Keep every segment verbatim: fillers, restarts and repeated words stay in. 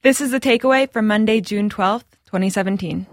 This is The Takeaway from Monday, June twelfth, twenty seventeen.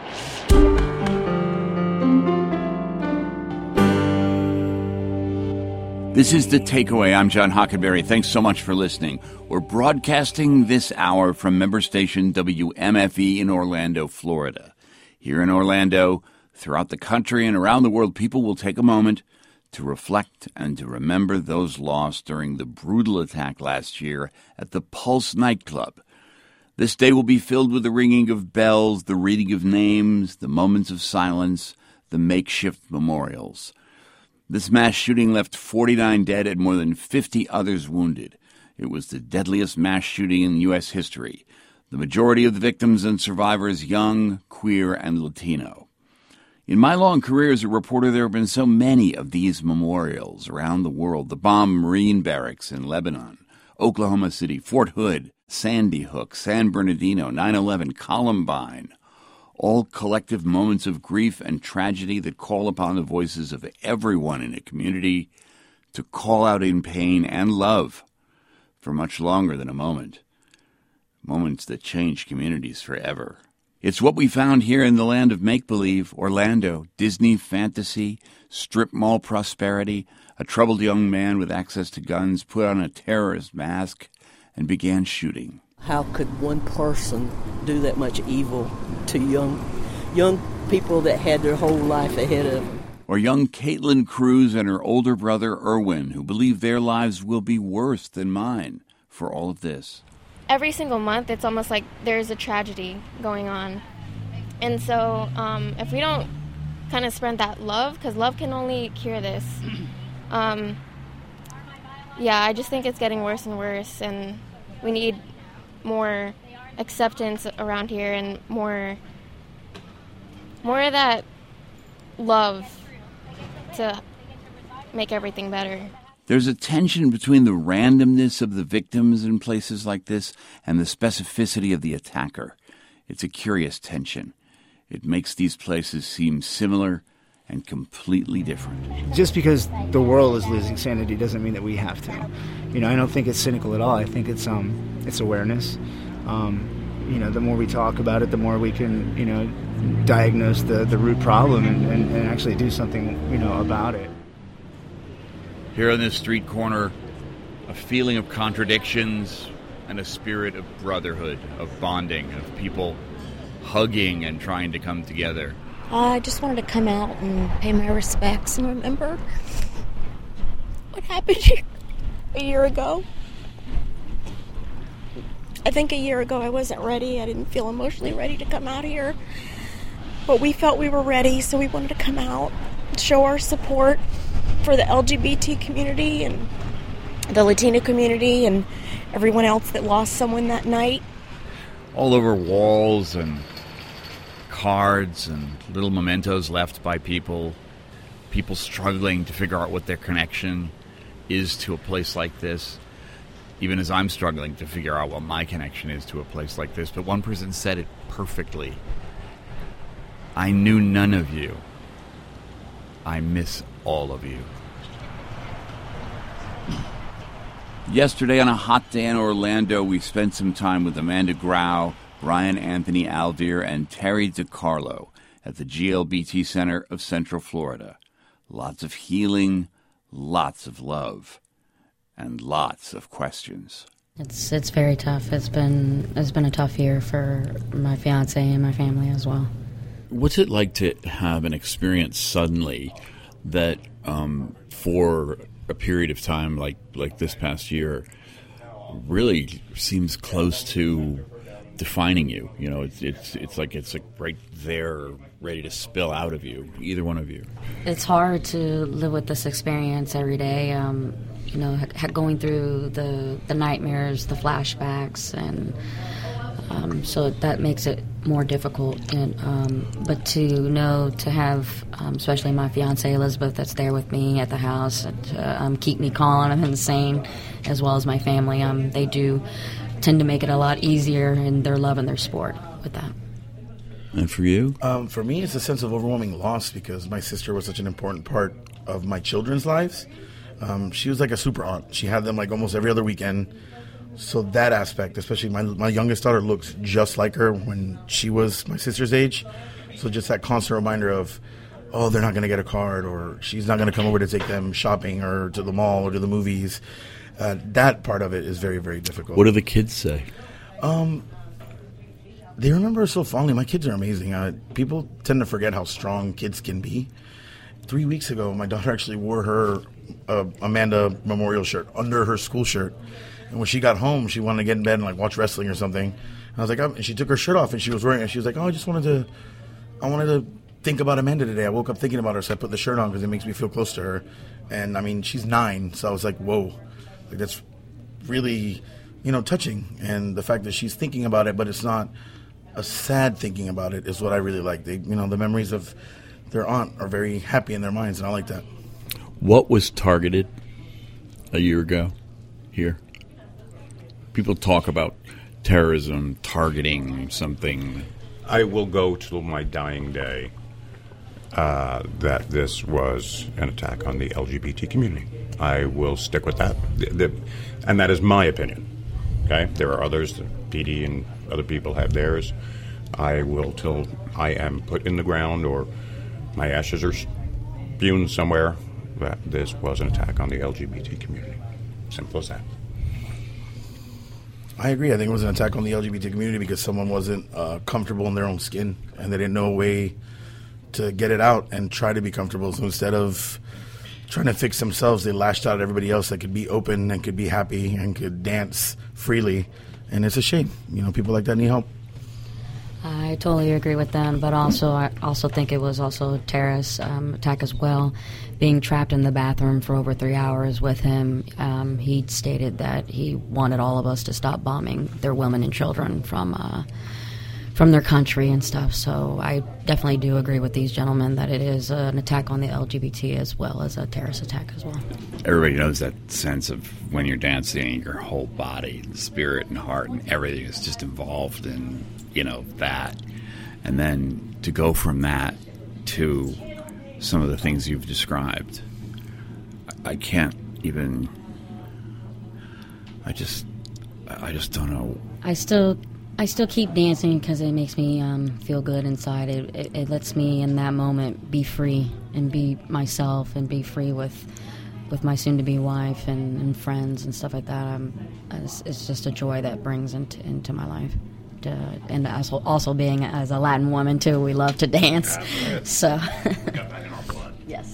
This is The Takeaway. I'm John Hockenberry. Thanks so much for listening. We're broadcasting this hour from member station W M F E in Orlando, Florida. Here in Orlando, throughout the country and around the world, people will take a moment to reflect and to remember those lost during the brutal attack last year at the Pulse nightclub. This day will be filled with the ringing of bells, the reading of names, the moments of silence, the makeshift memorials. This mass shooting left forty-nine dead and more than fifty others wounded. It was the deadliest mass shooting in U S history. The majority of the victims and survivors young, queer, and Latino. In my long career as a reporter, there have been so many of these memorials around the world. The bombed Marine barracks in Lebanon, Oklahoma City, Fort Hood, Sandy Hook, San Bernardino, nine eleven, Columbine. All collective moments of grief and tragedy that call upon the voices of everyone in a community to call out in pain and love for much longer than a moment. Moments that change communities forever. It's what we found here in the land of make-believe, Orlando, Disney fantasy, strip mall prosperity. A troubled young man with access to guns put on a terrorist mask and began shooting. How could one person do that much evil to young young people that had their whole life ahead of them? Or young Caitlin Cruz and her older brother Erwin, who believe their lives will be worse than mine for all of this. Every single month, it's almost like there's a tragedy going on. And so um, if we don't kind of spread that love, because love can only cure this, um, yeah, I just think it's getting worse and worse, and we need more acceptance around here and more more of that love to make everything better. There's a tension between the randomness of the victims in places like this and the specificity of the attacker. It's a curious tension. It makes these places seem similar and completely different. Just because the world is losing sanity doesn't mean that we have to. You know, I don't think it's cynical at all. I think it's um, it's awareness. Um, you know, the more we talk about it, the more we can, you know, diagnose the, the root problem and, and, and actually do something, you know, about it. Here on this street corner, a feeling of contradictions and a spirit of brotherhood, of bonding, of people hugging and trying to come together. I just wanted to come out and pay my respects and remember what happened here a year ago. I think a year ago I wasn't ready. I didn't feel emotionally ready to come out here. But we felt we were ready, so we wanted to come out and show our support for the L G B T community and the Latino community and everyone else that lost someone that night. All over walls and cards and little mementos left by people, people struggling to figure out what their connection is to a place like this, even as I'm struggling to figure out what my connection is to a place like this. But one person said it perfectly. I knew none of you. I miss all of you. Yesterday on a hot day in Orlando, we spent some time with Amanda Grau, Brian Anthony Alvear, and Terry DiCarlo at the G L B T Center of Central Florida. Lots of healing, lots of love, and lots of questions. It's it's very tough. It's been it's been a tough year for my fiance and my family as well. What's it like to have an experience suddenly that um, for a period of time like, like this past year really seems close to defining you? You know, it's it's it's like it's like right there, ready to spill out of you, either one of you. It's hard to live with this experience every day. Um, you know, ha- going through the the nightmares, the flashbacks, and um, so that makes it more difficult. And um, but to know to have, um, especially my fiance Elizabeth, that's there with me at the house, to um, keep me calm and sane, as well as my family. Um, they do tend to make it a lot easier in their love and their sport with that. And for you? Um, for me, it's a sense of overwhelming loss because my sister was such an important part of my children's lives. Um, she was like a super aunt. She had them like almost every other weekend. So that aspect, especially my my youngest daughter looks just like her when she was my sister's age. So just that constant reminder of, oh, they're not going to get a card, or she's not going to come over to take them shopping or to the mall or to the movies. Uh, that part of it is very, very difficult. What do the kids say? Um, they remember her so fondly. My kids are amazing. Uh, people tend to forget how strong kids can be. Three weeks ago, my daughter actually wore her uh, Amanda Memorial shirt under her school shirt. And when she got home, she wanted to get in bed and like watch wrestling or something. And I was like, oh, and she took her shirt off and she was wearing it. She was like, oh, I just wanted to, I wanted to think about Amanda today. I woke up thinking about her, so I put the shirt on because it makes me feel close to her. And I mean, she's nine, so I was like, whoa, like that's really, you know, touching. And the fact that she's thinking about it, but it's not a sad thinking about it, is what I really like. They, you know, the memories of their aunt are very happy in their minds, and I like that. What was targeted a year ago here? People talk about terrorism, targeting something. I will go till my dying day uh, that this was an attack on the L G B T community. I will stick with that. The, the, and that is my opinion. Okay? There are others, the P D and other people have theirs. I will till I am put in the ground or my ashes are spewed somewhere, that this was an attack on the L G B T community. Simple as that. I agree. I think it was an attack on the L G B T community because someone wasn't uh, comfortable in their own skin and they didn't know a way to get it out and try to be comfortable. So instead of trying to fix themselves, they lashed out at everybody else that could be open and could be happy and could dance freely. And it's a shame. You know, people like that need help. I totally agree with them, but also I also think it was also a terrorist um, attack as well. Being trapped in the bathroom for over three hours with him, um, he stated that he wanted all of us to stop bombing their women and children from uh, from their country and stuff. So I definitely do agree with these gentlemen that it is an attack on the L G B T as well as a terrorist attack as well. Everybody knows that sense of when you're dancing, your whole body, spirit and heart and everything is just involved in, you know, that. And then to go from that to some of the things you've described, I can't even, I just, I just don't know. I still, I still keep dancing because it makes me um, feel good inside. It, it, it lets me in that moment be free and be myself and be free with, with my soon-to-be wife and, and friends and stuff like that. Um, it's, it's just a joy that brings into into my life. To, and also, also being as a Latin woman too, we love to dance. Yeah, so, yes.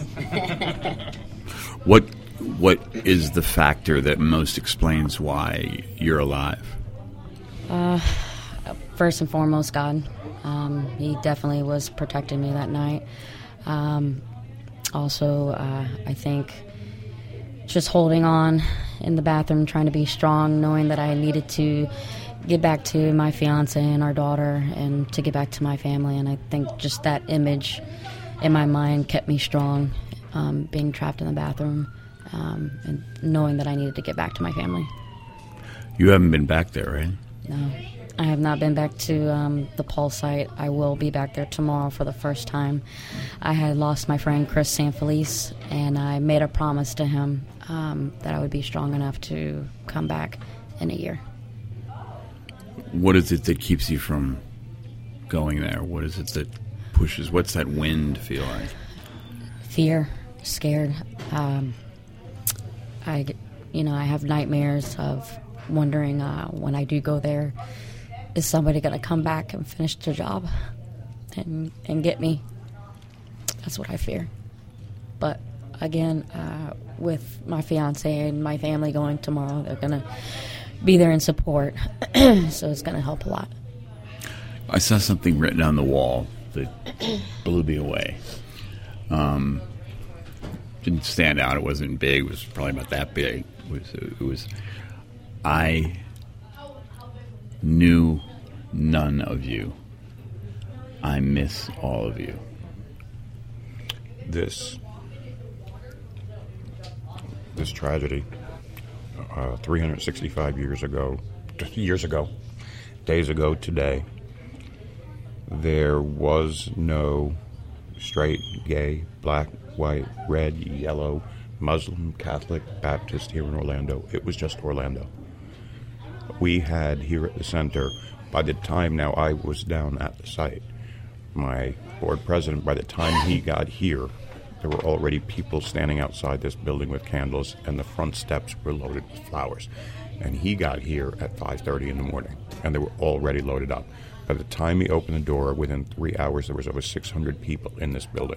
What what is the factor that most explains why you're alive? Uh, first and foremost, God. Um, he definitely was protecting me that night. Um, also, uh, I think just holding on in the bathroom, trying to be strong, knowing that I needed to get back to my fiance and our daughter and to get back to my family. And I think just that image in my mind kept me strong, um, being trapped in the bathroom um, and knowing that I needed to get back to my family. You haven't been back there, right? No, I have not been back to um, the Pulse site. I will be back there tomorrow for the first time. I had lost my friend Chris Sanfelice, and I made a promise to him um, that I would be strong enough to come back in a year. What is it that keeps you from going there? What is it that pushes? What's that wind feel like? Fear, scared. Um, I, you know, I have nightmares of wondering uh, when I do go there, is somebody going to come back and finish the job and and get me? That's what I fear. But again, uh, with my fiance and my family going tomorrow, they're going to be there in support, so it's going to help a lot. I saw something written on the wall that blew me away. Um, didn't stand out. It wasn't big. It was probably about that big. It was, it was I knew none of you. I miss all of you. This, this tragedy, Uh, three hundred sixty-five years ago, years ago, days ago today, there was no straight, gay, black, white, red, yellow, Muslim, Catholic, Baptist here in Orlando. It was just Orlando. We had here at the center, by the time now I was down at the site, my board president, by the time he got here, there were already people standing outside this building with candles, and the front steps were loaded with flowers. And he got here at five thirty in the morning, and they were already loaded up. By the time he opened the door, within three hours, there was over six hundred people in this building.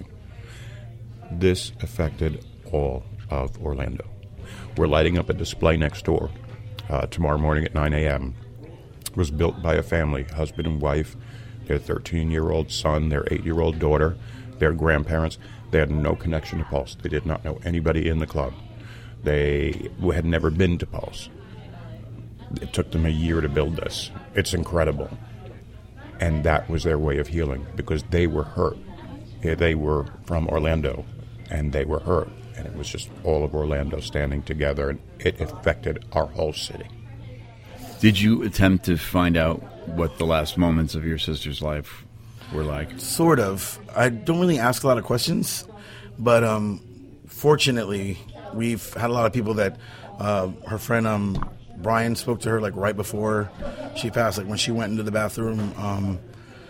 This affected all of Orlando. We're lighting up a display next door uh, tomorrow morning at nine a.m. It was built by a family, husband and wife, their thirteen-year-old son, their eight-year-old daughter, their grandparents. They had no connection to Pulse. They did not know anybody in the club. They had never been to Pulse. It took them a year to build this. It's incredible. And that was their way of healing, because they were hurt. They were from Orlando, and they were hurt. And it was just all of Orlando standing together, and it affected our whole city. Did you attempt to find out what the last moments of your sister's life were like? Sort of. I don't really ask a lot of questions, but um, fortunately, we've had a lot of people that uh, her friend um, Brian spoke to her like right before she passed, like when she went into the bathroom. Um,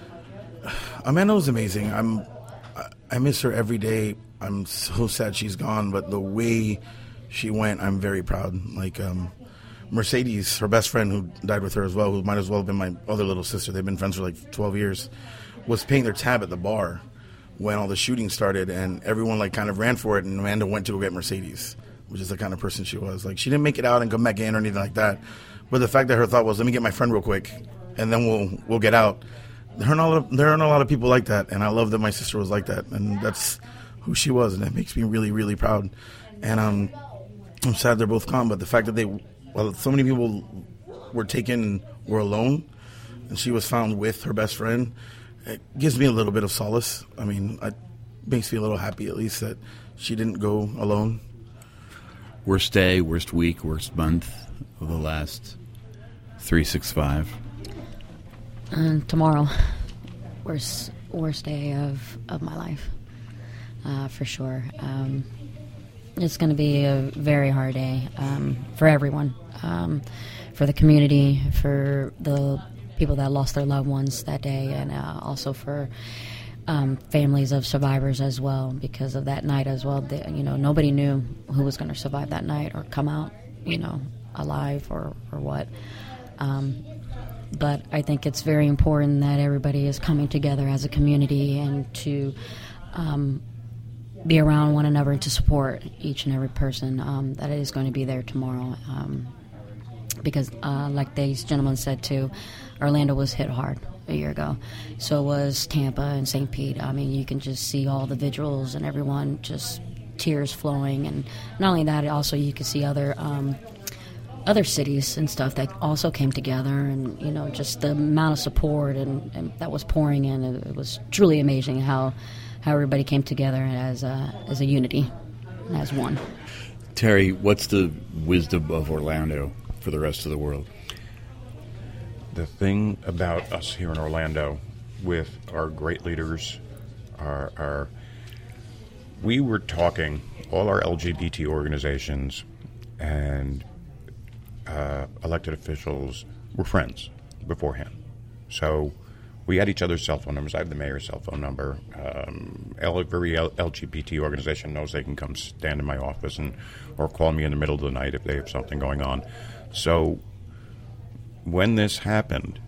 Amanda was amazing. I'm, I miss her every day. I'm so sad she's gone, but the way she went, I'm very proud. Like um, Mercedes, her best friend who died with her as well, who might as well have been my other little sister. They've been friends for like twelve years. Was paying their tab at the bar when all the shooting started, and everyone like kind of ran for it, and Amanda went to go get Mercedes, which is the kind of person she was. Like, she didn't make it out and come back in or anything like that, but the fact that her thought was, let me get my friend real quick, and then we'll we'll get out. There aren't a lot of, there aren't a lot of people like that, and I love that my sister was like that, and that's who she was, and it makes me really, really proud. And um, I'm sad they're both gone, but the fact that they, well, so many people were taken, were alone, and she was found with her best friend, it gives me a little bit of solace. I mean, it makes me a little happy at least that she didn't go alone. Worst day, worst week, worst month of the last three sixty-five? Uh, tomorrow. Worst worst day of, of my life, uh, for sure. Um, it's going to be a very hard day um, for everyone, um, for the community, for the people that lost their loved ones that day, and uh, also for um, families of survivors as well, because of that night as well. They, you know, nobody knew who was going to survive that night or come out, you know, alive or, or what. Um, but I think it's very important that everybody is coming together as a community and to um, be around one another and to support each and every person um, that is going to be there tomorrow. Um, because uh, like these gentlemen said too, Orlando was hit hard a year ago. So was Tampa and Saint Pete. I mean, you can just see all the vigils and everyone just tears flowing. And not only that, also you can see other um, other cities and stuff that also came together. And, you know, just the amount of support and, and that was pouring in. It, it was truly amazing how how everybody came together as a, as a unity, as one. Terry, what's the wisdom of Orlando for the rest of the world? The thing about us here in Orlando with our great leaders, our, our we were talking, all our L G B T organizations and uh, elected officials were friends beforehand. So we had each other's cell phone numbers. I have the mayor's cell phone number. Um, every L G B T organization knows they can come stand in my office and or call me in the middle of the night if they have something going on. So when this happened,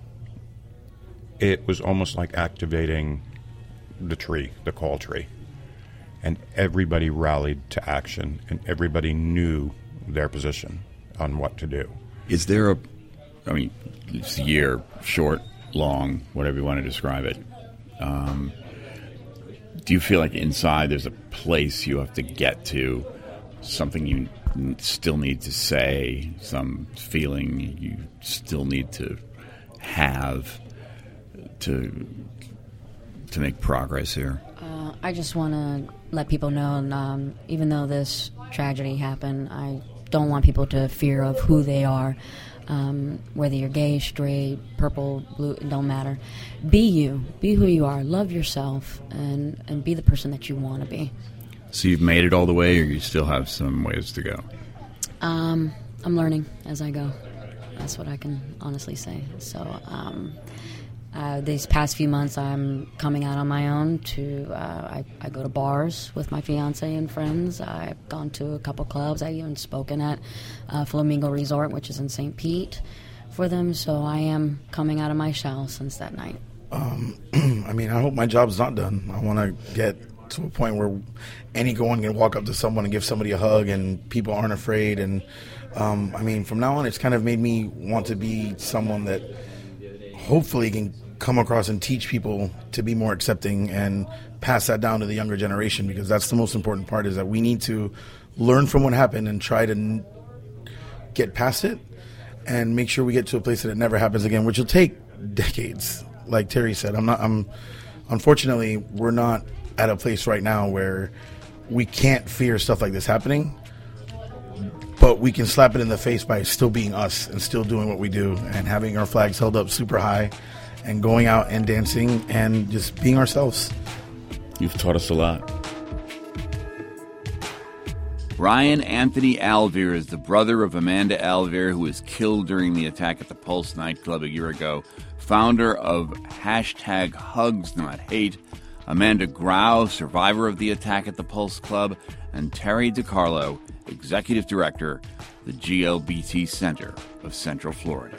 it was almost like activating the tree, the call tree. And everybody rallied to action, and everybody knew their position on what to do. Is there a, I mean, it's a year, short, long, whatever you want to describe it. Um, do you feel like inside there's a place you have to get to, something you still need to say, some feeling you still need to have to to make progress here? Uh, I just want to let people know, um, even though this tragedy happened, I don't want people to fear of who they are. Um, whether you're gay, straight, purple, blue, it don't matter. Be you. Be who you are. Love yourself and, and be the person that you want to be. So you've made it all the way, or you still have some ways to go? Um, I'm learning as I go. That's what I can honestly say. So um, uh, these past few months, I'm coming out on my own. To uh, I, I go to bars with my fiance and friends. I've gone to a couple clubs. I even spoken at uh, Flamingo Resort, which is in Saint Pete, for them. So I am coming out of my shell since that night. Um, I mean, I hope my job's not done. I want to get to a point where anyone can walk up to someone and give somebody a hug and people aren't afraid. And, um, I mean, from now on, it's kind of made me want to be someone that hopefully can come across and teach people to be more accepting and pass that down to the younger generation, because that's the most important part, is that we need to learn from what happened and try to n- get past it and make sure we get to a place that it never happens again, which will take decades. Like Terry said, I'm not, I'm, unfortunately, we're not at a place right now where we can't fear stuff like this happening, but we can slap it in the face by still being us and still doing what we do and having our flags held up super high and going out and dancing and just being ourselves. You've taught us a lot. Ryan Anthony Alvear is the brother of Amanda Alvear, who was killed during the attack at the Pulse nightclub a year ago, founder of hashtag Hugs Not Hate, Amanda Grau, survivor of the attack at the Pulse Club, and Terry DiCarlo, executive director, the G L B T Center of Central Florida.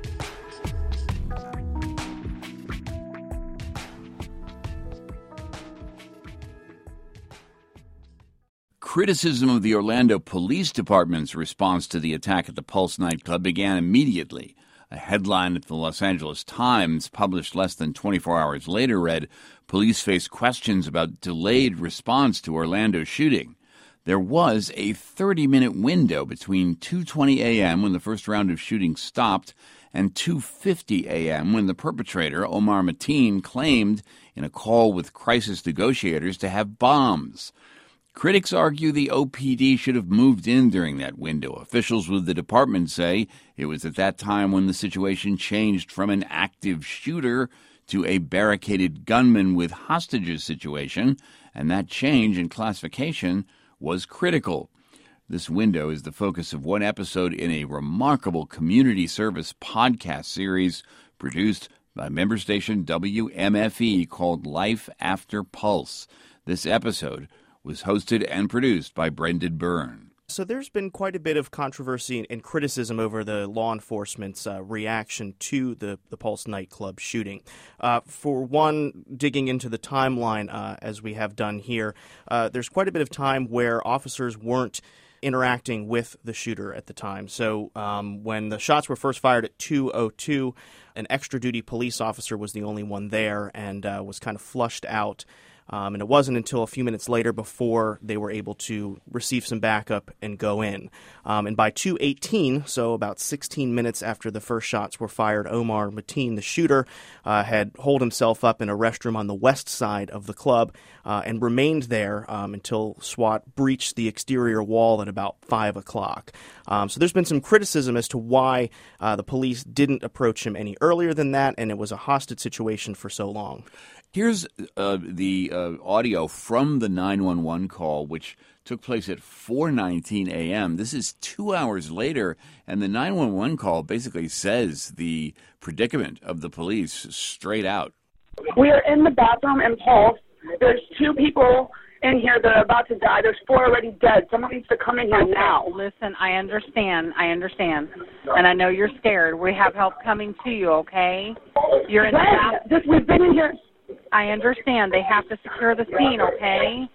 Criticism of the Orlando Police Department's response to the attack at the Pulse nightclub began immediately. A headline at the Los Angeles Times, published less than twenty-four hours later, read, "Police face questions about delayed response to Orlando shooting." There was a thirty-minute window between two twenty a.m. when the first round of shooting stopped and two fifty a.m. when the perpetrator, Omar Mateen, claimed in a call with crisis negotiators to have bombs. Critics argue the O P D should have moved in during that window. Officials with the department say it was at that time when the situation changed from an active shooter to a barricaded gunman with hostages situation, and that change in classification was critical. This window is the focus of one episode in a remarkable community service podcast series produced by member station W M F E called Life After Pulse. This episode was hosted and produced by Brendan Byrne. So there's been quite a bit of controversy and criticism over the law enforcement's uh, reaction to the, the Pulse nightclub shooting. Uh, for one, digging into the timeline, uh, as we have done here, uh, there's quite a bit of time where officers weren't interacting with the shooter at the time. So um, when the shots were first fired at two oh two, an extra-duty police officer was the only one there and uh, was kind of flushed out. Um, and it wasn't until a few minutes later before they were able to receive some backup and go in. Um, and by two eighteen, so about sixteen minutes after the first shots were fired, Omar Mateen, the shooter, uh, had holed himself up in a restroom on the west side of the club uh, and remained there um, until SWAT breached the exterior wall at about five o'clock. Um, so there's been some criticism as to why uh, the police didn't approach him any earlier than that, and it was a hostage situation for so long. Here's uh, the uh, audio from the nine one one call, which took place at four nineteen a.m. This is two hours later, and the nine one one call basically says the predicament of the police straight out. We are in the bathroom in Pulse. There's two people in here that are about to die. There's four already dead. Someone needs to come in here okay. now. Listen, I understand. I understand. And I know you're scared. We have help coming to you, okay? You're in the bathroom. Just, we've been in here. I understand. They have to secure the scene, okay?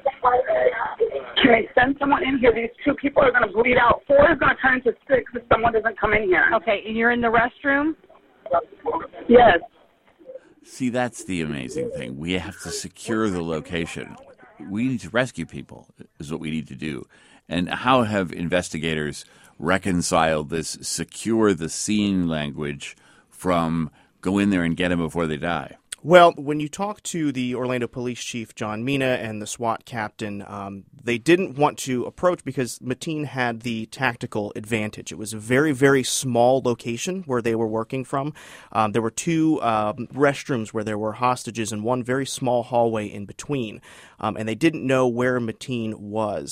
Can they send someone in here? These two people are going to bleed out. Four is going to turn into six if someone doesn't come in here. Okay, and you're in the restroom? Yes. See, that's the amazing thing. We have to secure the location. We need to rescue people is what we need to do. And how have investigators reconciled this secure the scene language from go in there and get them before they die? Well, when you talk to the Orlando Police Chief, John Mina, and the SWAT captain, um, they didn't want to approach because Mateen had the tactical advantage. It was a very, very small location where they were working from. Um, there were two um, restrooms where there were hostages and one very small hallway in between, um, and they didn't know where Mateen was.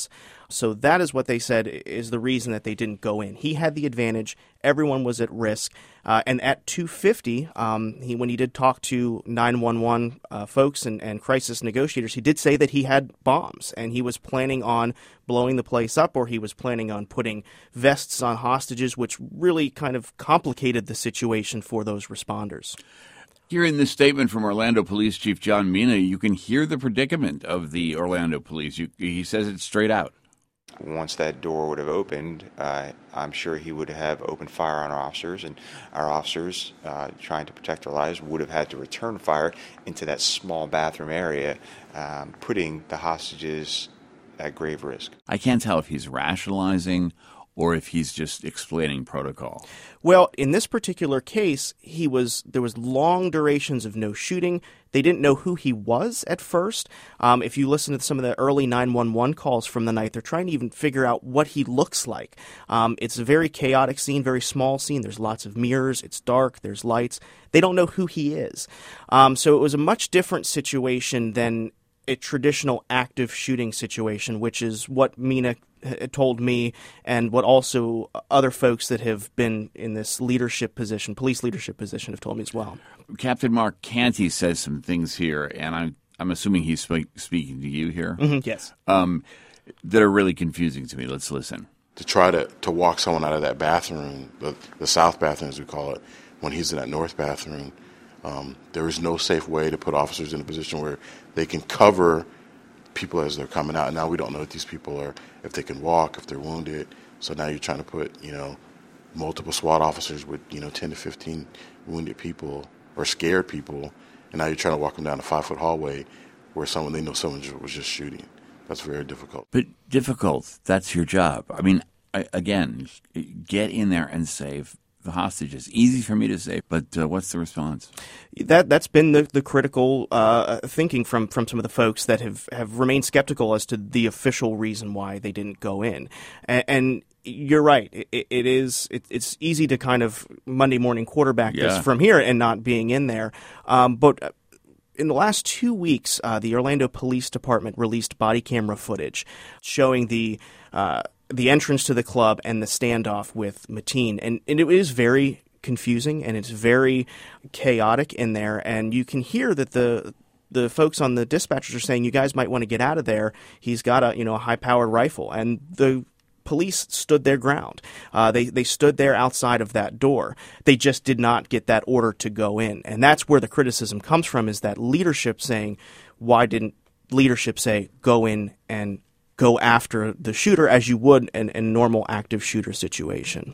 So that is what they said is the reason that they didn't go in. He had the advantage. Everyone was at risk. Uh, and at two fifty, um, he, when he did talk to nine one one uh, folks and, and crisis negotiators, he did say that he had bombs and he was planning on blowing the place up, or he was planning on putting vests on hostages, which really kind of complicated the situation for those responders. Here in this statement from Orlando Police Chief John Mina, you can hear the predicament of the Orlando police. You, he says it straight out. Once that door would have opened, uh, I'm sure he would have opened fire on our officers, and our officers, uh, trying to protect our lives, would have had to return fire into that small bathroom area, um, putting the hostages at grave risk. I can't tell if he's rationalizing or if he's just explaining protocol. Well, in this particular case, he was there was long durations of no shooting. They didn't know who he was at first. Um, if you listen to some of the early nine one one calls from the night, they're trying to even figure out what he looks like. Um, it's a very chaotic scene, very small scene. There's lots of mirrors. It's dark. There's lights. They don't know who he is. Um, so it was a much different situation than a traditional active shooting situation, which is what Mina told me and what also other folks that have been in this leadership position, police leadership position, have told me as well. Captain Mark Canty says some things here, and I'm, I'm assuming he's spe- speaking to you here. Mm-hmm, yes. Um, that are really confusing to me. Let's listen. To try to, to walk someone out of that bathroom, the, the south bathroom as we call it, when he's in that north bathroom, um, there is no safe way to put officers in a position where they can cover people as they're coming out. And now we don't know if these people are, if they can walk, if they're wounded. So now you're trying to put, you know, multiple SWAT officers with, you know, ten to fifteen wounded people or scared people. And now you're trying to walk them down a five-foot hallway where someone, they know someone was just shooting. That's very difficult. But difficult, that's your job. I mean, I, again, get in there and save the hostages. Easy for me to say, but uh, what's the response? That that's been the the critical uh, thinking from, from some of the folks that have, have remained skeptical as to the official reason why they didn't go in. And, and you're right. It, it is. It, it's easy to kind of Monday morning quarterback Yeah. this from here and not being in there. Um, but in the last two weeks, uh, the Orlando Police Department released body camera footage showing the uh, the entrance to the club and the standoff with Mateen. And, and it is very confusing and it's very chaotic in there. And you can hear that the the folks on the dispatchers are saying, you guys might want to get out of there. He's got a, you know, a high-powered rifle. And the police stood their ground. Uh, they, they stood there outside of that door. They just did not get that order to go in. And that's where the criticism comes from, is that leadership saying, why didn't leadership say, go in and go after the shooter as you would in a normal active shooter situation?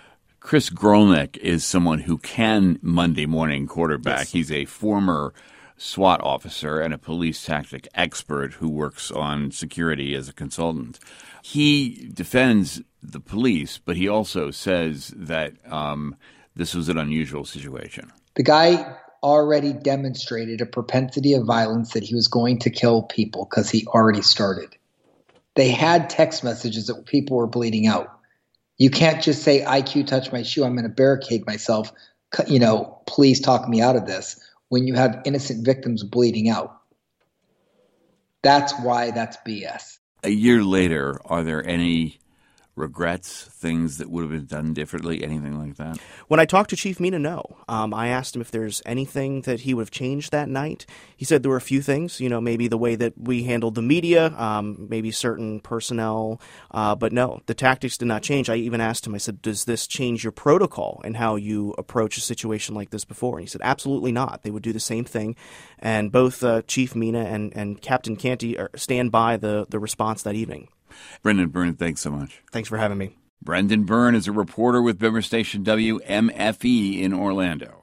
Chris Grolnick is someone who can Monday morning quarterback. Yes. He's a former SWAT officer and a police tactic expert who works on security as a consultant. He defends the police, but he also says that um, this was an unusual situation. The guy already demonstrated a propensity of violence, that he was going to kill people because he already started. They had text messages that people were bleeding out. You can't just say, I Q touched my shoe, I'm going to barricade myself, you know, please talk me out of this, when you have innocent victims bleeding out. That's why that's B S. A year later, are there any regrets, things that would have been done differently, anything like that? When I talked to Chief Mina, no. Um, I asked him if there's anything that he would have changed that night. He said there were a few things, you know, maybe the way that we handled the media, um, maybe certain personnel, uh, but no, the tactics did not change. I even asked him, I said, does this change your protocol and how you approach a situation like this before? And he said, absolutely not. They would do the same thing. And both uh, Chief Mina and, and Captain Canty are, stand by the, the response that evening. Brendan Byrne, thanks so much. Thanks for having me. Brendan Byrne is a reporter with member station W M F E in Orlando.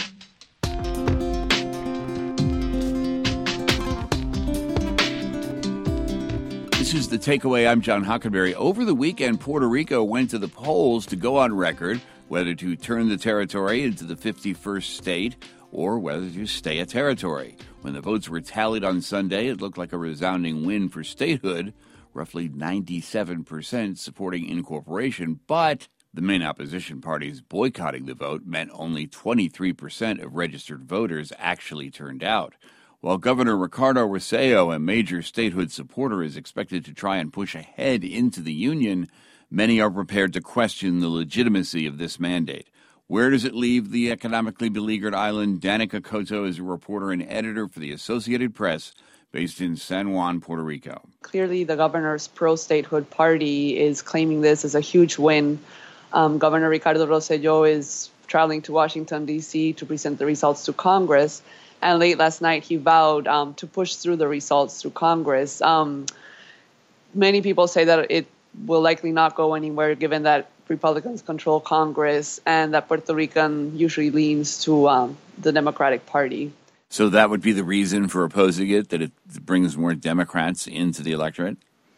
This is The Takeaway. I'm John Huckleberry. Over the weekend, Puerto Rico went to the polls to go on record whether to turn the territory into the fifty-first state or whether to stay a territory. When the votes were tallied on Sunday, it looked like a resounding win for statehood, roughly ninety-seven percent supporting incorporation, but the main opposition parties boycotting the vote meant only twenty-three percent of registered voters actually turned out. While Governor Ricardo Rossello, a major statehood supporter, is expected to try and push ahead into the union, many are prepared to question the legitimacy of this mandate. Where does it leave the economically beleaguered island? Danica Cotto is a reporter and editor for the Associated Press based in San Juan, Puerto Rico. Clearly, the governor's pro-statehood party is claiming this as a huge win. Um, Governor Ricardo Rossello is traveling to Washington, D C to present the results to Congress. And late last night, he vowed um, to push through the results through Congress. Um, many people say that it will likely not go anywhere, given that Republicans control Congress and that Puerto Rican usually leans to um, the Democratic Party. So that would be the reason for opposing it, that it brings more Democrats into the electorate?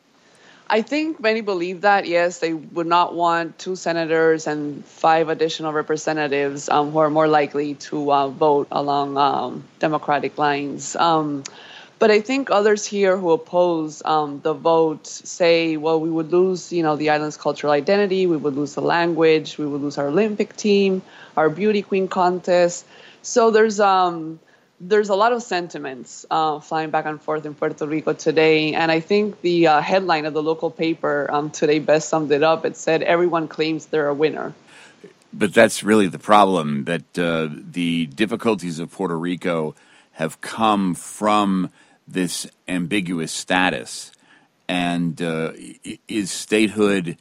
I think many believe that, yes. They would not want two senators and five additional representatives um, who are more likely to uh, vote along um, Democratic lines. Um, but I think others here who oppose um, the vote say, well, we would lose, you know, the island's cultural identity, we would lose the language, we would lose our Olympic team, our beauty queen contest. So there's... Um, There's a lot of sentiments uh, flying back and forth in Puerto Rico today. And I think the uh, headline of the local paper um, today best summed it up. It said, everyone claims they're a winner. But that's really the problem, that uh, the difficulties of Puerto Rico have come from this ambiguous status. And uh, is statehood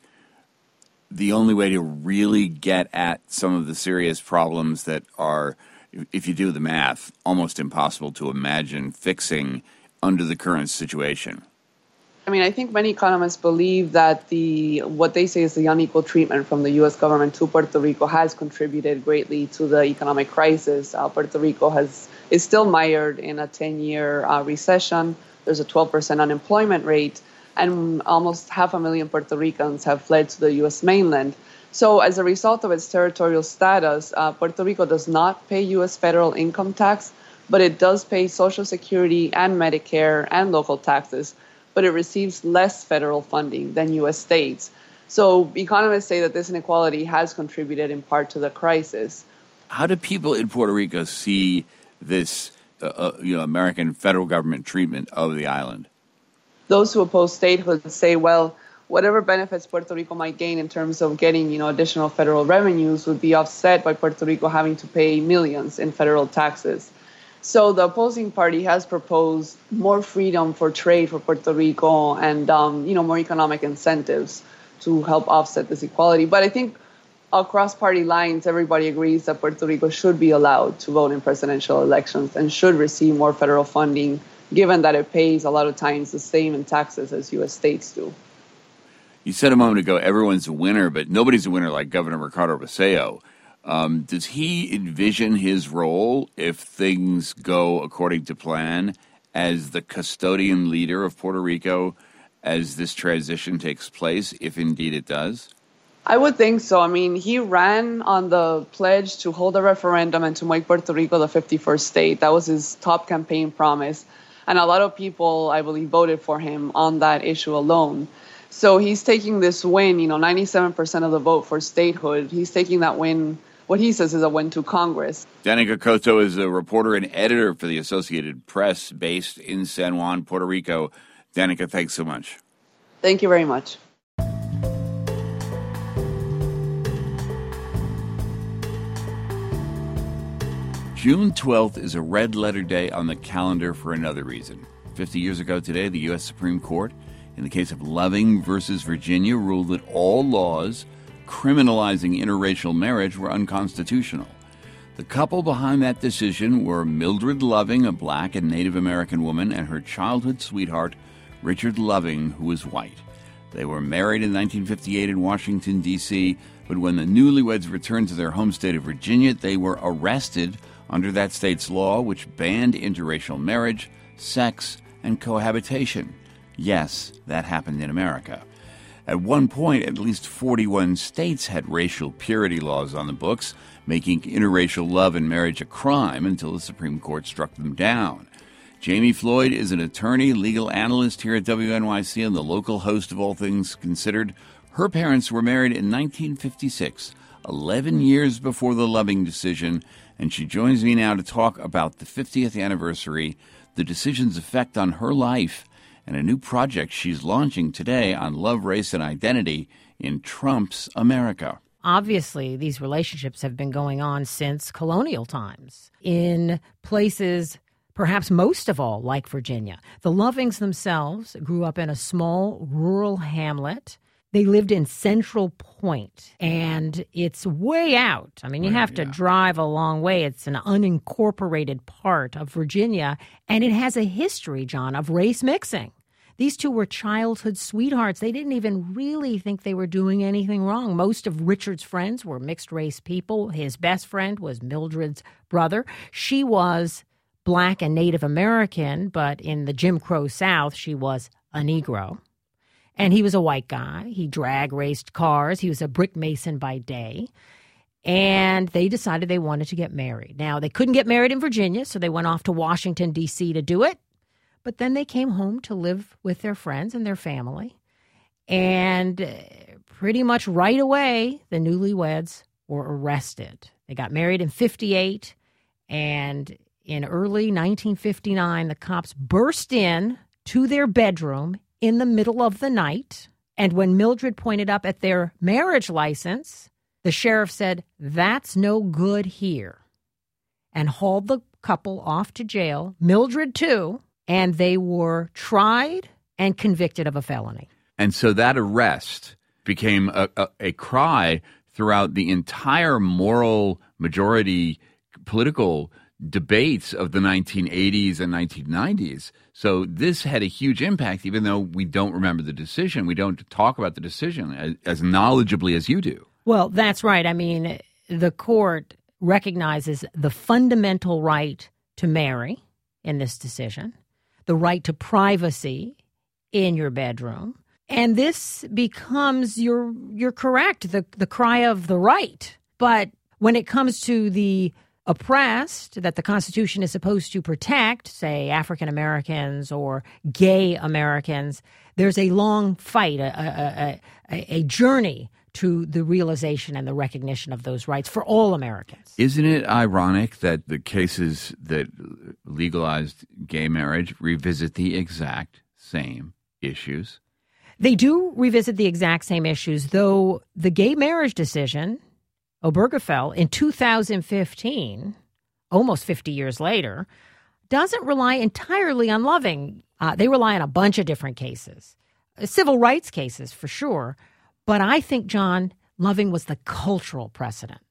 the only way to really get at some of the serious problems that are, if you do the math, almost impossible to imagine fixing under the current situation? I mean, I think many economists believe that the what they say is the unequal treatment from the U S government to Puerto Rico has contributed greatly to the economic crisis. Uh, Puerto Rico has is still mired in a ten-year uh, recession. There's a twelve percent unemployment rate, and almost half a million Puerto Ricans have fled to the U S mainland. So as a result of its territorial status, uh, Puerto Rico does not pay U S federal income tax, but it does pay Social Security and Medicare and local taxes, but it receives less federal funding than U S states. So economists say that this inequality has contributed in part to the crisis. How do people in Puerto Rico see this uh, uh, you know, American federal government treatment of the island? Those who oppose statehood say, well, whatever benefits Puerto Rico might gain in terms of getting, you know, additional federal revenues would be offset by Puerto Rico having to pay millions in federal taxes. So the opposing party has proposed more freedom for trade for Puerto Rico and, um, you know, more economic incentives to help offset this equality. But I think across party lines, everybody agrees that Puerto Rico should be allowed to vote in presidential elections and should receive more federal funding, given that it pays a lot of times the same in taxes as U S states do. You said a moment ago everyone's a winner, but nobody's a winner like Governor Ricardo Rossello. Um, does he envision his role, if things go according to plan, as the custodian leader of Puerto Rico as this transition takes place, if indeed it does? I would think so. I mean, he ran on the pledge to hold a referendum and to make Puerto Rico the fifty-first state. That was his top campaign promise. And a lot of people, I believe, voted for him on that issue alone. So he's taking this win, you know, ninety-seven percent of the vote for statehood. He's taking that win, what he says is a win to Congress. Danica Cotto is a reporter and editor for the Associated Press based in San Juan, Puerto Rico. Danica, thanks so much. Thank you very much. June twelfth is a red-letter day on the calendar for another reason. Fifty years ago today, the U S Supreme Court, in the case of Loving versus Virginia, ruled that all laws criminalizing interracial marriage were unconstitutional. The couple behind that decision were Mildred Loving, a black and Native American woman, and her childhood sweetheart, Richard Loving, who was white. They were married in nineteen fifty-eight in Washington, D C, but when the newlyweds returned to their home state of Virginia, they were arrested under that state's law, which banned interracial marriage, sex, and cohabitation. Yes, that happened in America. At one point, at least forty-one states had racial purity laws on the books, making interracial love and marriage a crime until the Supreme Court struck them down. Jamie Floyd is an attorney, legal analyst here at W N Y C and the local host of All Things Considered. Her parents were married in nineteen fifty-six, eleven years before the Loving decision, and she joins me now to talk about the fiftieth anniversary, the decision's effect on her life, and a new project she's launching today on love, race, and identity in Trump's America. Obviously, these relationships have been going on since colonial times in places, perhaps most of all, like Virginia. The Lovings themselves grew up in a small rural hamlet. They lived in Central Point, and it's way out. I mean, you have to drive a long way. It's an unincorporated part of Virginia, and it has a history, John, of race mixing. These two were childhood sweethearts. They didn't even really think they were doing anything wrong. Most of Richard's friends were mixed-race people. His best friend was Mildred's brother. She was Black and Native American, but in the Jim Crow South, she was a Negro. And he was a white guy. He drag-raced cars. He was a brick mason by day. And they decided they wanted to get married. Now, they couldn't get married in Virginia, so they went off to Washington, D C to do it. But then they came home to live with their friends and their family. And pretty much right away, the newlyweds were arrested. They got married in fifty-eight. And in early nineteen fifty-nine, the cops burst in to their bedroom in the middle of the night. And when Mildred pointed up at their marriage license, the sheriff said, "That's no good here," and hauled the couple off to jail, Mildred too. And they were tried and convicted of a felony. And so that arrest became a, a, a cry throughout the entire moral majority political debates of the nineteen eighties and nineteen nineties. So this had a huge impact, even though we don't remember the decision. We don't talk about the decision as, as knowledgeably as you do. Well, that's right. I mean, the court recognizes the fundamental right to marry in this decision, the right to privacy in your bedroom. And this becomes, you're you're correct, the, the cry of the right. But when it comes to the oppressed that the Constitution is supposed to protect, say African Americans or gay Americans, there's a long fight, a, a, a, a journey to the realization and the recognition of those rights for all Americans. Isn't it ironic that the cases that legalized gay marriage revisit the exact same issues? They do revisit the exact same issues, though the gay marriage decision, Obergefell, in two thousand fifteen, almost fifty years later, doesn't rely entirely on Loving. Uh, they rely on a bunch of different cases, civil rights cases for sure. But I think, John, Loving was the cultural precedent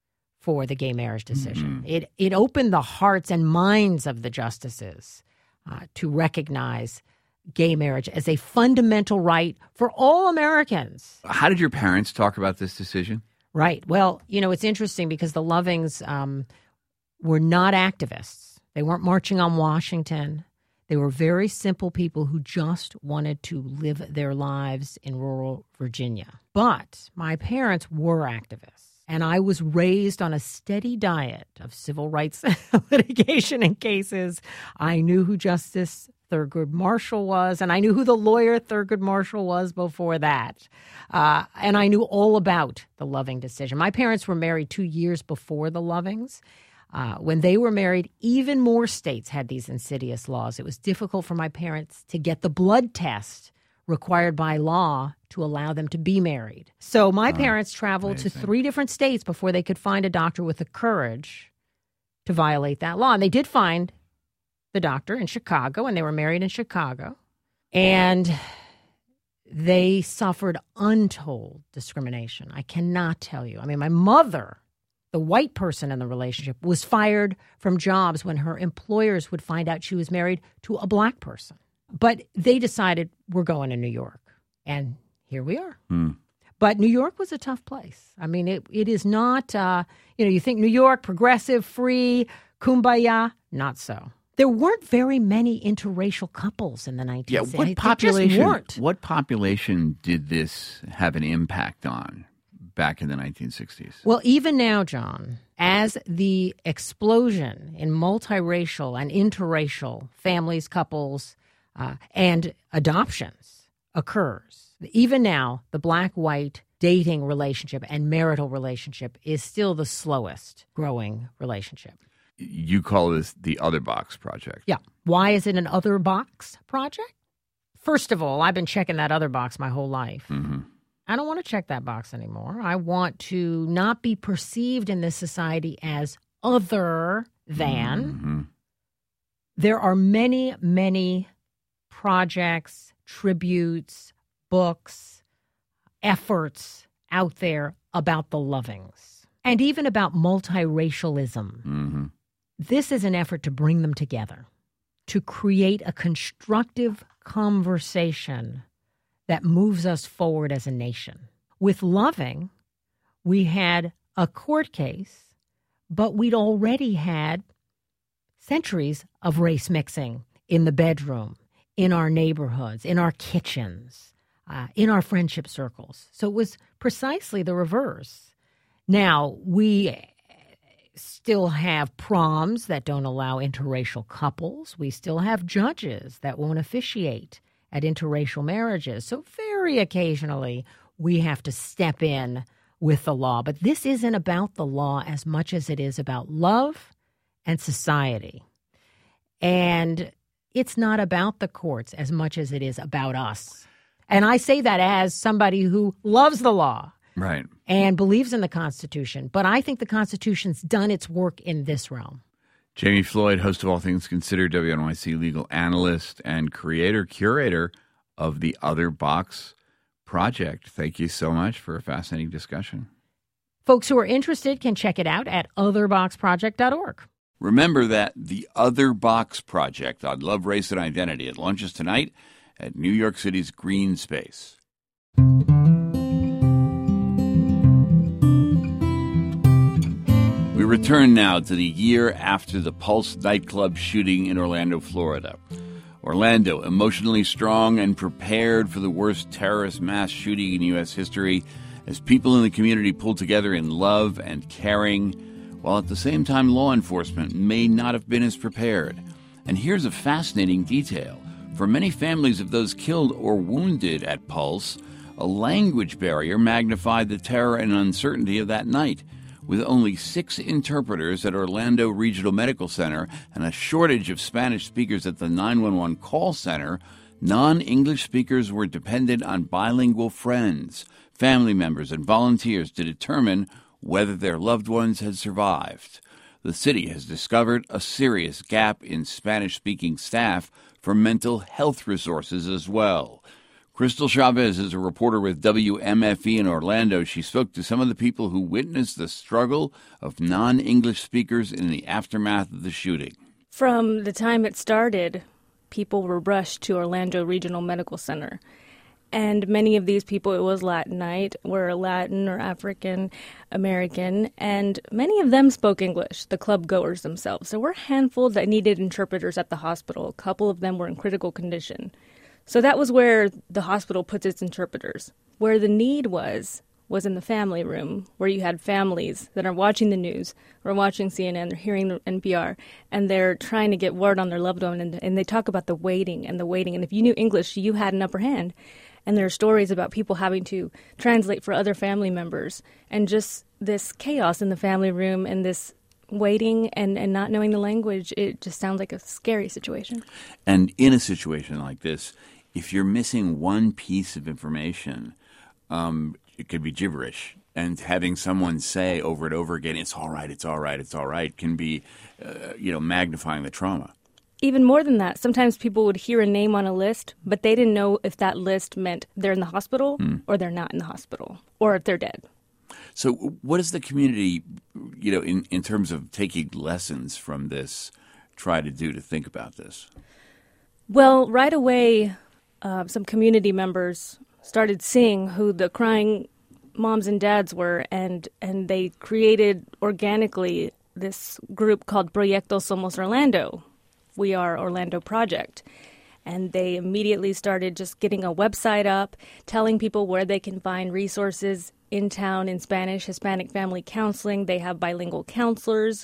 for the gay marriage decision. Mm-hmm. It it opened the hearts and minds of the justices uh, to recognize gay marriage as a fundamental right for all Americans. How did your parents talk about this decision? Right. Well, you know, it's interesting because the Lovings um, were not activists. They weren't marching on Washington. They were very simple people who just wanted to live their lives in rural Virginia. But my parents were activists, and I was raised on a steady diet of civil rights litigation and cases. I knew who Justice Thurgood Marshall was, and I knew who the lawyer Thurgood Marshall was before that. Uh, and I knew all about the Loving decision. My parents were married two years before the Lovings. Uh, when they were married, even more states had these insidious laws. It was difficult for my parents to get the blood test required by law to allow them to be married. So my oh, parents traveled amazing. to three different states before they could find a doctor with the courage to violate that law. And they did find the doctor in Chicago, and they were married in Chicago. And they suffered untold discrimination. I cannot tell you. I mean, my mother, the white person in the relationship, was fired from jobs when her employers would find out she was married to a black person. But they decided, we're going to New York. And here we are. Hmm. But New York was a tough place. I mean, it it is not, uh, you know, you think New York, progressive, free, kumbaya. Not so. There weren't very many interracial couples in the nineteen yeah, seventies. what population, just weren't. What population did this have an impact on back in the nineteen sixties? Well, even now, John, as the explosion in multiracial and interracial families, couples, uh, and adoptions occurs, even now, the black-white dating relationship and marital relationship is still the slowest growing relationship. you call this the Other Box Project. Yeah. Why is it an Other Box Project? First of all, I've been checking that other box my whole life. Mm-hmm. I don't want to check that box anymore. I want to not be perceived in this society as other than. Mm-hmm. There are many, many projects, tributes, books, efforts out there about the Lovings and even about multiracialism. Mm-hmm. This is an effort to bring them together, to create a constructive conversation that moves us forward as a nation. With Loving, we had a court case, but we'd already had centuries of race mixing in the bedroom, in our neighborhoods, in our kitchens, uh, in our friendship circles. So it was precisely the reverse. Now, we still have proms that don't allow interracial couples. We still have judges that won't officiate at interracial marriages. So very occasionally, we have to step in with the law. But this isn't about the law as much as it is about love and society. And it's not about the courts as much as it is about us. And I say that as somebody who loves the law. Right. And believes in the Constitution. But I think the Constitution's done its work in this realm. Jamie Floyd, host of All Things Considered, W N Y C legal analyst and creator, curator of the Other Box Project. Thank you so much for a fascinating discussion. Folks who are interested can check it out at other box project dot org. Remember that the Other Box Project on Love, Race, and Identity. It launches tonight at New York City's Green Space. We return now to the year after the Pulse nightclub shooting in Orlando, Florida. Orlando, emotionally strong and prepared for the worst terrorist mass shooting in U S history, as people in the community pulled together in love and caring, while at the same time law enforcement may not have been as prepared. And here's a fascinating detail. For many families of those killed or wounded at Pulse, a language barrier magnified the terror and uncertainty of that night. With only six interpreters at Orlando Regional Medical Center and a shortage of Spanish speakers at the nine one one call center, non-English speakers were dependent on bilingual friends, family members, and volunteers to determine whether their loved ones had survived. The city has discovered a serious gap in Spanish-speaking staff for mental health resources as well. Crystal Chavez is a reporter with W M F E in Orlando. She spoke to some of the people who witnessed the struggle of non-English speakers in the aftermath of the shooting. From the time it started, people were rushed to Orlando Regional Medical Center. And many of these people, it was Latin night, were Latin or African American, and many of them spoke English, the club goers themselves. There were a handful that needed interpreters at the hospital. A couple of them were in critical condition. So that was where the hospital puts its interpreters. Where the need was, was in the family room, where you had families that are watching the news, or watching C N N, they're hearing N P R, and they're trying to get word on their loved one, and, and they talk about the waiting and the waiting. And if you knew English, you had an upper hand. And there are stories about people having to translate for other family members, and just this chaos in the family room and this waiting and, and not knowing the language. It just sounds like a scary situation. And in a situation like this, if you're missing one piece of information, um, it could be gibberish. And having someone say over and over again, it's all right, it's all right, it's all right, can be, uh, you know, magnifying the trauma. Even more than that, sometimes people would hear a name on a list, but they didn't know if that list meant they're in the hospital Hmm. or they're not in the hospital, or if they're dead. So what does the community, you know, in, in terms of taking lessons from this, try to do to think about this? Well, right away, uh, some community members started seeing who the crying moms and dads were, and, and they created organically this group called Proyecto Somos Orlando. We Are Orlando Project. And they immediately started just getting a website up, telling people where they can find resources in town in Spanish, Hispanic family counseling. They have bilingual counselors.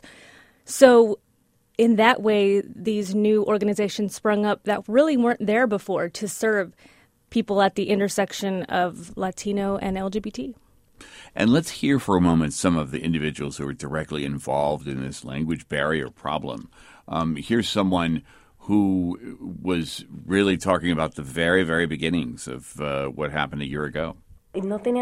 So in that way, these new organizations sprung up that really weren't there before to serve people at the intersection of Latino and L G B T. And let's hear for a moment some of the individuals who are directly involved in this language barrier problem. Um, here's someone who was really talking about the very, very beginnings of uh, what happened a year ago. They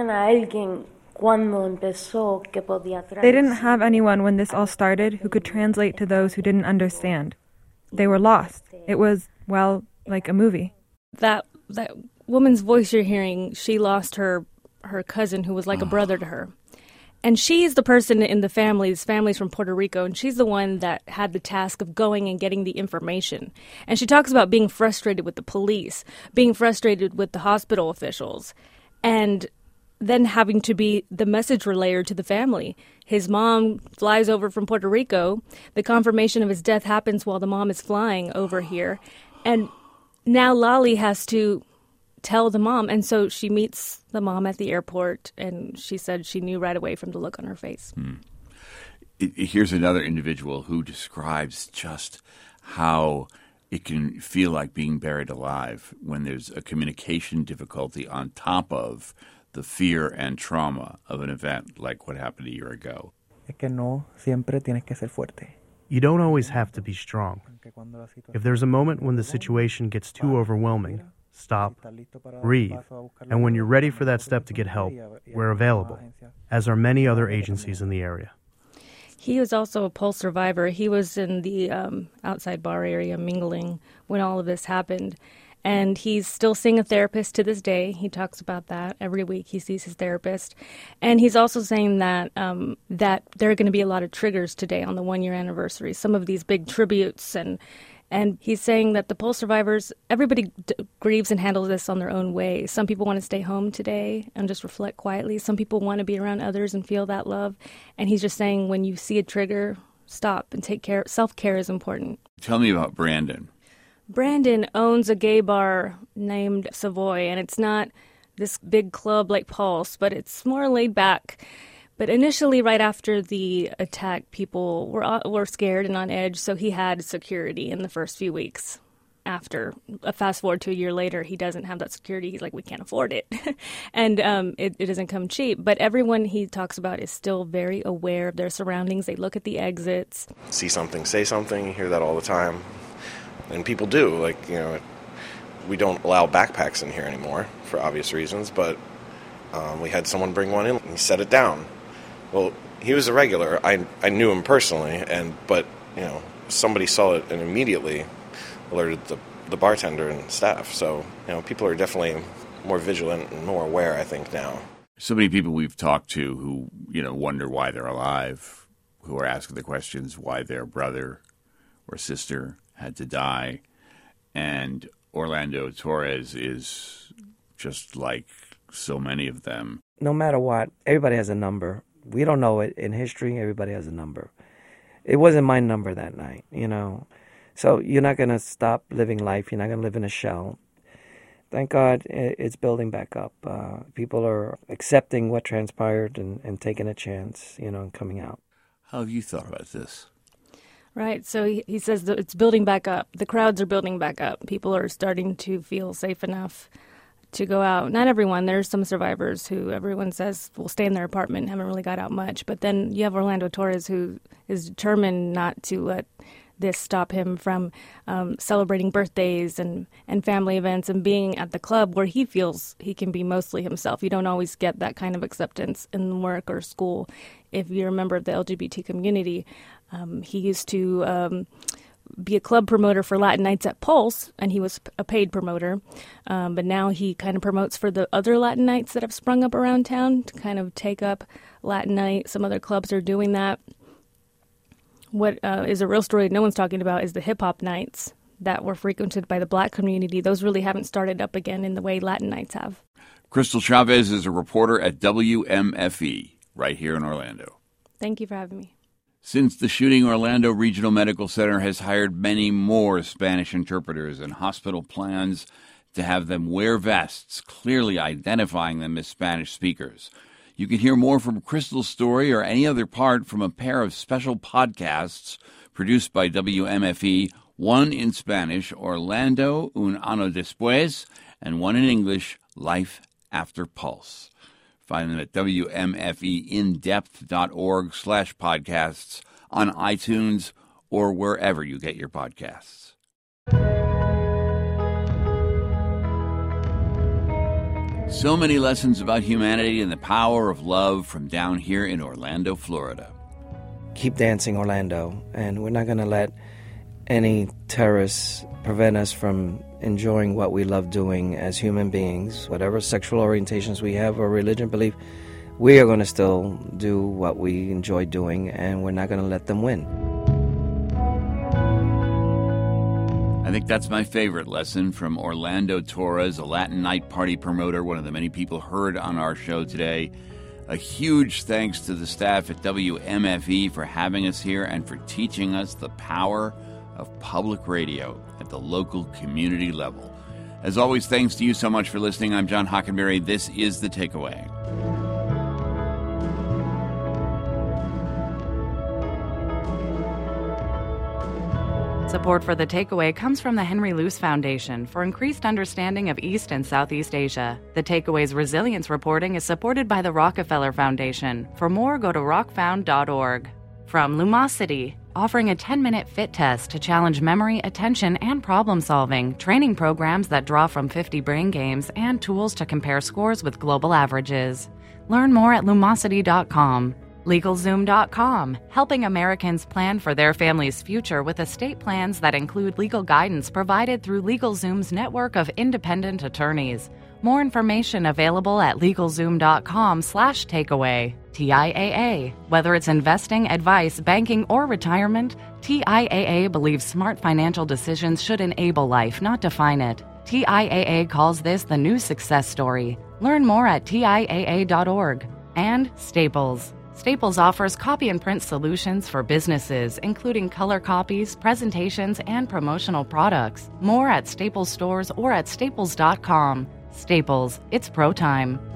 didn't have anyone when this all started who could translate to those who didn't understand. They were lost. It was, well, like a movie. That that woman's voice you're hearing, she lost her her cousin who was like a brother to her. And she's the person in the family, this family's from Puerto Rico, and she's the one that had the task of going and getting the information. And she talks about being frustrated with the police, being frustrated with the hospital officials, and then having to be the message relayer to the family. His mom flies over from Puerto Rico. The confirmation of his death happens while the mom is flying over here. And now Lali has to tell the mom, and so she meets the mom at the airport, and she said she knew right away from the look on her face. Hmm. Here's another individual who describes just how it can feel like being buried alive when there's a communication difficulty on top of the fear and trauma of an event like what happened a year ago. You don't always have to be strong. If there's a moment when the situation gets too overwhelming, stop, breathe, and when you're ready for that step to get help, we're available, as are many other agencies in the area. He was also a Pulse survivor. He was in the um, outside bar area mingling when all of this happened. And he's still seeing a therapist to this day. He talks about that every week. He sees his therapist. And he's also saying that um, that there are going to be a lot of triggers today on the one-year anniversary, some of these big tributes. And and he's saying that the Pulse survivors, everybody d- grieves and handles this on their own way. Some people want to stay home today and just reflect quietly. Some people want to be around others and feel that love. And he's just saying when you see a trigger, stop and take care. Self-care is important. Tell me about Brandon. Brandon owns a gay bar named Savoy, and it's not this big club like Pulse, but it's more laid back. But initially, right after the attack, people were were scared and on edge, so he had security in the first few weeks. After, a fast forward to a year later, he doesn't have that security. He's like, we can't afford it. and um, it, it doesn't come cheap. But everyone he talks about is still very aware of their surroundings. They look at the exits. See something, say something. You hear that all the time. And people do, like, you know, we don't allow backpacks in here anymore for obvious reasons, but um, we had someone bring one in and he set it down. Well, he was a regular. I I knew him personally, and but, you know, somebody saw it and immediately alerted the, the bartender and staff. So, you know, people are definitely more vigilant and more aware, I think, now. So many people we've talked to who, you know, wonder why they're alive, who are asking the questions why their brother or sister had to die, and Orlando Torres is just like so many of them. No matter what, everybody has a number. We don't know it. In history, everybody has a number. It wasn't my number that night, you know. So you're not going to stop living life. You're not going to live in a shell. Thank God it's building back up. Uh, people are accepting what transpired and, and taking a chance, you know, and coming out. How have you thought about this? Right. So he, he says that it's building back up. The crowds are building back up. People are starting to feel safe enough to go out. Not everyone. There's some survivors who everyone says will stay in their apartment and haven't really got out much. But then you have Orlando Torres, who is determined not to let this stop him from um, celebrating birthdays and, and family events and being at the club where he feels he can be mostly himself. You don't always get that kind of acceptance in work or school if you're a member of the L G B T community. Um, he used to um, be a club promoter for Latin Nights at Pulse, and he was a paid promoter. Um, but now he kind of promotes for the other Latin Nights that have sprung up around town to kind of take up Latin Night. Some other clubs are doing that. What uh, is a real story no one's talking about is the hip-hop nights that were frequented by the black community. Those really haven't started up again in the way Latin Nights have. Crystal Chavez is a reporter at W M F E right here in Orlando. Thank you for having me. Since the shooting, Orlando Regional Medical Center has hired many more Spanish interpreters and hospital plans to have them wear vests, clearly identifying them as Spanish speakers. You can hear more from Crystal's story or any other part from a pair of special podcasts produced by W M F E, one in Spanish, Orlando Un Ano Después, and one in English, Life After Pulse. Find them at W M F E in depth dot org slash podcasts on iTunes or wherever you get your podcasts. So many lessons about humanity and the power of love from down here in Orlando, Florida. Keep dancing, Orlando, and we're not going to let any terrorists prevent us from enjoying what we love doing as human beings. Whatever sexual orientations we have or religion belief, we are going to still do what we enjoy doing, and we're not going to let them win. I think that's my favorite lesson from Orlando Torres, a Latin night party promoter, one of the many people heard on our show today. A huge thanks to the staff at W M F E for having us here and for teaching us the power of public radio at the local community level. As always, thanks to you so much for listening. I'm John Hockenberry. This is The Takeaway. Support for The Takeaway comes from the Henry Luce Foundation for increased understanding of East and Southeast Asia. The Takeaway's resilience reporting is supported by the Rockefeller Foundation. For more, go to rock found dot org. From Lumosity, offering a ten-minute fit test to challenge memory, attention, and problem-solving, training programs that draw from fifty brain games, and tools to compare scores with global averages. Learn more at lumosity dot com. LegalZoom dot com, helping Americans plan for their family's future with estate plans that include legal guidance provided through LegalZoom's network of independent attorneys. More information available at LegalZoom dot com slash takeaway. T I A A. Whether it's investing, advice, banking, or retirement, T I A A believes smart financial decisions should enable life, not define it. T I A A calls this the new success story. Learn more at T I A A dot org. And Staples. Staples offers copy and print solutions for businesses, including color copies, presentations, and promotional products. More at Staples stores or at staples dot com. Staples, it's pro time.